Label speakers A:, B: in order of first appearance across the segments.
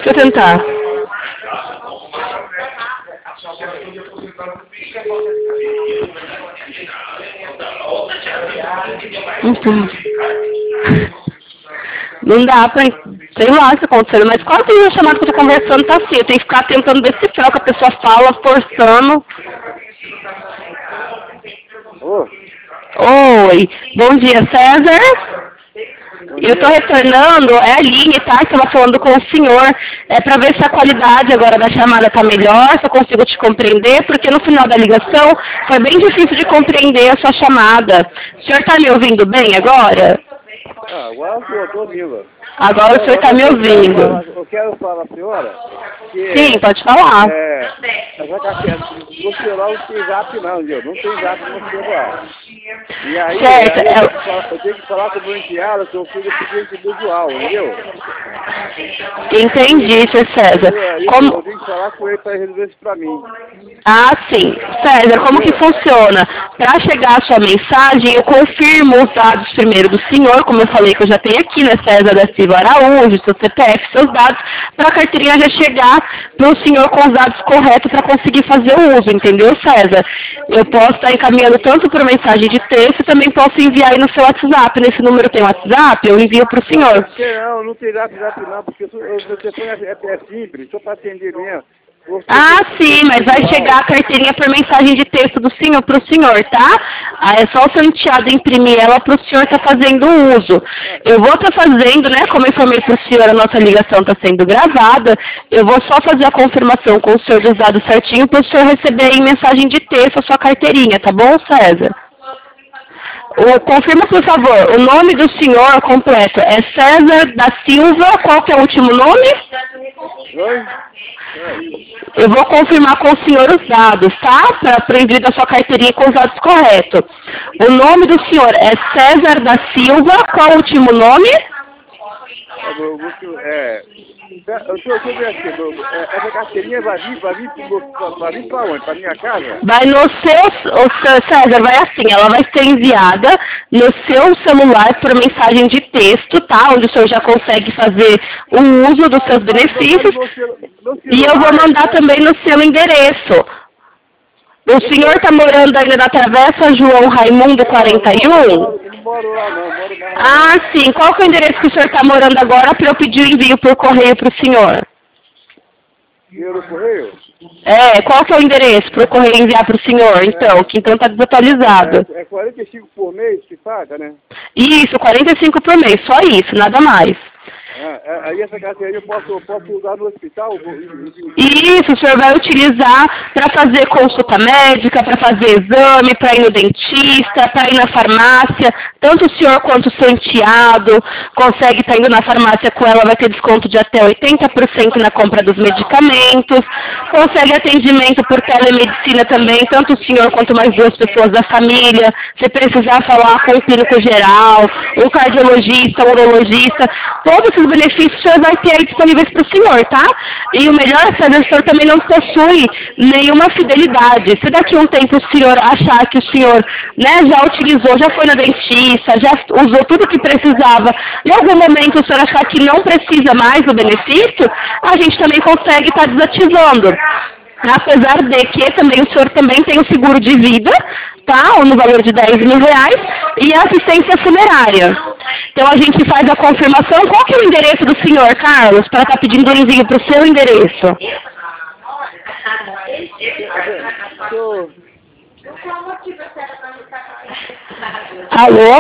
A: Deixa eu tentar. Não dá pra... Sei lá o que tá acontecendo, mas quase tem chamada que eu tô conversando tá assim. Eu tenho que ficar tentando decifrar o que a pessoa fala, forçando. Oi, bom dia, César. Eu estou retornando, é a Aline, tá? Estava falando com o senhor. É para ver se a qualidade agora da chamada está melhor, se eu consigo te compreender, porque no final da ligação foi bem difícil de compreender a sua chamada. O senhor está me ouvindo bem agora?
B: Agora eu estou ouvindo.
A: Agora o senhor está me ouvindo.
B: Eu quero falar para a senhora que...
A: Sim, pode falar.
B: No celular não tem zap não, viu? Não tem zap no celular. E aí,
A: certo,
B: eu tenho que falar com o meu enteado, que eu fiz o seguinte visual, entendeu?
A: Entendi, Sr. César.
B: Eu tenho que falar com ele para resolver isso para mim.
A: Ah, sim. César, como que funciona? Para chegar a sua mensagem, eu confirmo os dados primeiro do senhor, como eu falei que eu já tenho aqui, né, César da Silva Araújo, seu CPF, seus dados, para a carteirinha já chegar para o senhor com os dados corretos para conseguir fazer o uso, entendeu, César? Eu posso estar encaminhando tanto por mensagem de texto, também posso enviar aí no seu WhatsApp. Nesse número tem WhatsApp, eu envio para o senhor.
B: Não tem zap não, porque o meu telefone é simples, só para atender mesmo.
A: Ah, sim, mas vai chegar a carteirinha por mensagem de texto do senhor para o senhor, tá? É só o seu enteado imprimir ela para o senhor estar fazendo o uso. Eu vou estar fazendo, né, como eu informei para o senhor, a nossa ligação está sendo gravada, eu vou só fazer a confirmação com o senhor dos dados certinho para o senhor receber em mensagem de texto a sua carteirinha, tá bom, César? Confirma, por favor, o nome do senhor completo é César da Silva, qual que é o último nome? Eu vou confirmar com o senhor os dados, tá? Para envio da sua carteirinha com os dados corretos. O nome do senhor é César da Silva, qual o último nome?
B: Deixa eu ver aqui, essa carteirinha vai vir para onde? Para minha casa?
A: Vai no César, vai assim, ela vai ser enviada no seu celular por mensagem de texto, tá? Onde o senhor já consegue fazer o uso dos seus benefícios. E eu vou mandar também no seu endereço. O senhor está morando ainda na Travessa João Raimundo 41?
B: Não moro lá não, moro lá.
A: Ah, sim. Qual que é o endereço que o senhor está morando agora para eu pedir o envio por correio para o senhor?
B: Envio por correio?
A: Qual que é o endereço para o correio enviar para o senhor, então? Que então está desatualizado.
B: É 45 por mês que paga, né?
A: Isso, 45 por mês, só isso, nada mais.
B: Aí essa carteirinha eu posso usar no hospital?
A: Isso, o senhor vai utilizar para fazer consulta médica, para fazer exame, para ir no dentista, para ir na farmácia. Tanto o senhor quanto o seu enteado consegue estar indo na farmácia com ela, vai ter desconto de até 80% na compra dos medicamentos. Consegue atendimento por telemedicina também, tanto o senhor quanto mais 2 pessoas da família. Se precisar falar com o clínico geral, o cardiologista, o urologista, todos esses benefícios o senhor vai ter aí disponíveis para o senhor, tá? E o melhor é que o senhor também não possui nenhuma fidelidade. Se daqui a um tempo o senhor achar que o senhor, né, já utilizou, já foi na dentista, já usou tudo que precisava, em algum momento o senhor achar que não precisa mais do benefício, a gente também consegue estar desativando. Apesar de que também o senhor também tem o seguro de vida, tá? No valor de R$10.000 e a assistência funerária. Então a gente faz a confirmação. Qual que é o endereço do senhor, Carlos, para estar pedindo o envio para o seu endereço? Alô?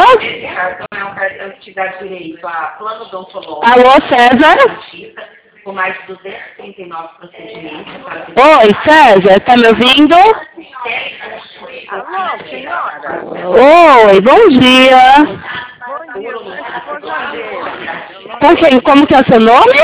A: Alô, César?
C: Com mais de 239 procedimentos.
A: Oi, César, tá me ouvindo?
C: Alô, senhora?
A: Oi, bom dia.
C: Bom dia.
A: Como que é o seu nome?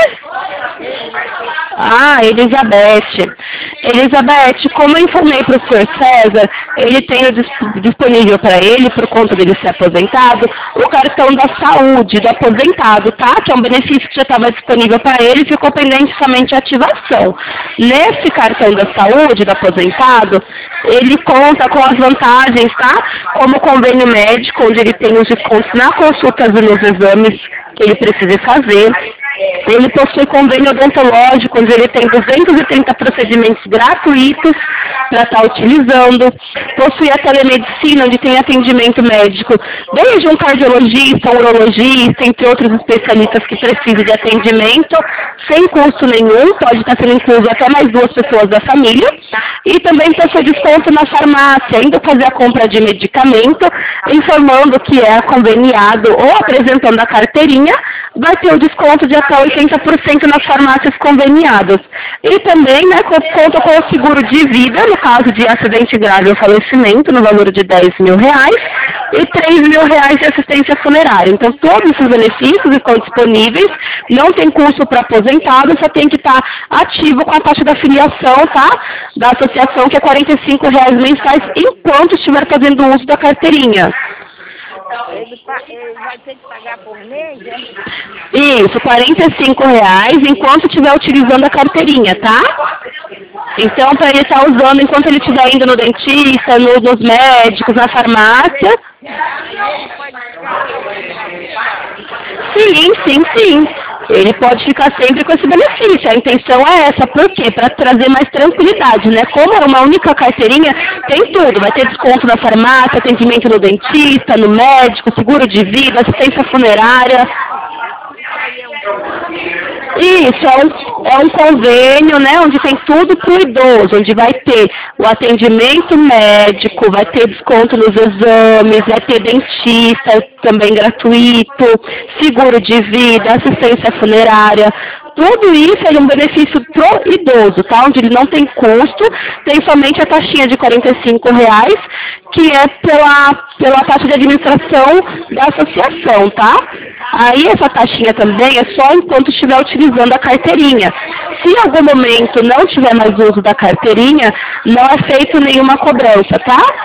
A: Ah, Elizabeth. Elizabeth, como eu informei para o senhor César, ele tem disponível para ele, por conta dele ser aposentado, o cartão da saúde do aposentado, tá? Que é um benefício que já estava disponível para ele, ficou pendente somente a ativação. Nesse cartão da saúde do aposentado, ele conta com as vantagens, tá? Como convênio médico, onde ele tem os descontos na consulta e nos exames que ele precisa fazer. Ele possui convênio odontológico, onde ele tem 230 procedimentos gratuitos para estar utilizando. Possui a telemedicina, onde tem atendimento médico, desde um cardiologista, um urologista, entre outros especialistas que precisam de atendimento, sem custo nenhum, pode estar sendo incluso até mais 2 pessoas da família. E também possui desconto na farmácia, indo fazer a compra de medicamento, informando que é conveniado ou apresentando a carteirinha, vai ter o desconto de até 80% nas farmácias conveniadas. E também, né, conta com o seguro de vida, no caso de acidente grave ou falecimento, no valor de R$10.000, e R$3.000 de assistência funerária. Então, todos esses benefícios estão disponíveis, não tem custo para aposentado, só tem que estar ativo com a taxa da filiação, tá? Da associação, que é R$45 mensais, enquanto estiver fazendo uso da carteirinha.
D: Ele vai ter que pagar por mês, é?
A: Isso, R$45, enquanto estiver utilizando a carteirinha, tá? Então, para ele estar usando enquanto ele estiver indo no dentista, nos médicos, na farmácia. Sim. Ele pode ficar sempre com esse benefício. A intenção é essa. Por quê? Para trazer mais tranquilidade, né? Como é uma única carteirinha, tem tudo. Vai ter desconto na farmácia, atendimento no dentista, no médico, seguro de vida, assistência funerária. Isso, é um convênio, né, onde tem tudo para o idoso, onde vai ter o atendimento médico, vai ter desconto nos exames, vai ter dentista também gratuito, seguro de vida, assistência funerária. Tudo isso é um benefício pro idoso, tá? Onde ele não tem custo, tem somente a taxinha de R$45, que é pela taxa de administração da associação, tá? Aí essa taxinha também é só enquanto estiver utilizando a carteirinha. Se em algum momento não tiver mais uso da carteirinha, não é feito nenhuma cobrança, tá?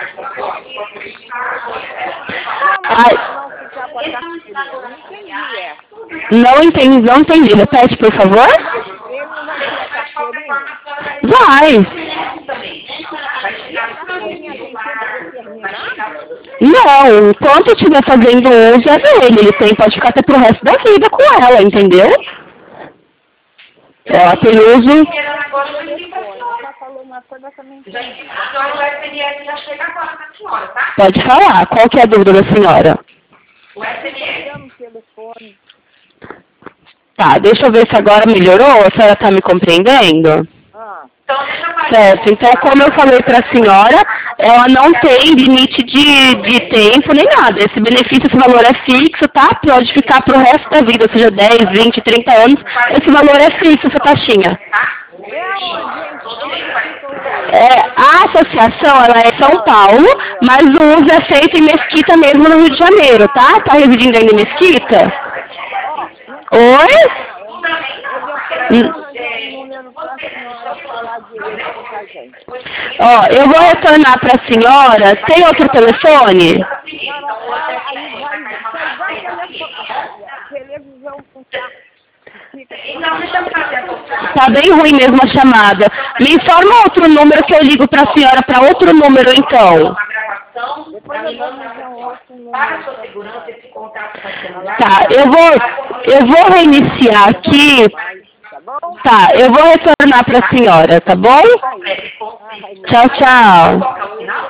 A: Não entendi. Repete, por favor. Vai. Não, enquanto estiver fazendo uso é dele. Ele pode ficar até pro resto da vida com ela, entendeu? Ela tem uso. Pode falar. Qual que é a dúvida da senhora? Tá, deixa eu ver se agora melhorou. A senhora está me compreendendo? Certo, então como eu falei para a senhora, ela não tem limite de tempo nem nada. Esse benefício, esse valor é fixo, tá? Pode ficar pro resto da vida, seja 10, 20, 30 anos, esse valor é fixo, essa taxinha. A associação, ela é São Paulo, mas o uso é feito em Mesquita mesmo, no Rio de Janeiro, tá? Tá residindo aí em Mesquita? Oi? Ó, eu vou retornar para a senhora. Tem outro telefone? Tá bem ruim mesmo a chamada. Me informa outro número que eu ligo para a senhora para outro número, então. Tá, eu vou reiniciar aqui. Tá, eu vou retornar para a senhora, tá bom? Tchau.